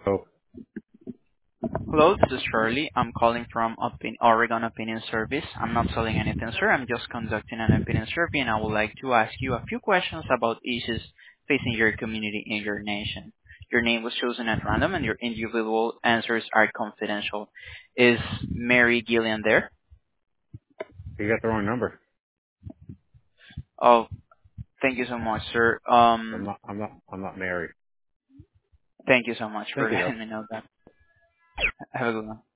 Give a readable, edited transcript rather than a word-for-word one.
Oh, Hello, this is Charlie. I'm calling from Oregon Opinion Service. I'm not selling anything, sir. I'm just conducting an opinion survey, and I would like to ask you a few questions about issues facing your community and your nation. Your name was chosen at random, and your individual answers are confidential. Is Mary Gillian there? you got the wrong number. Oh, thank you so much, sir. I'm not married. Thank you so much for Thank you though. letting me know that. Have a good one.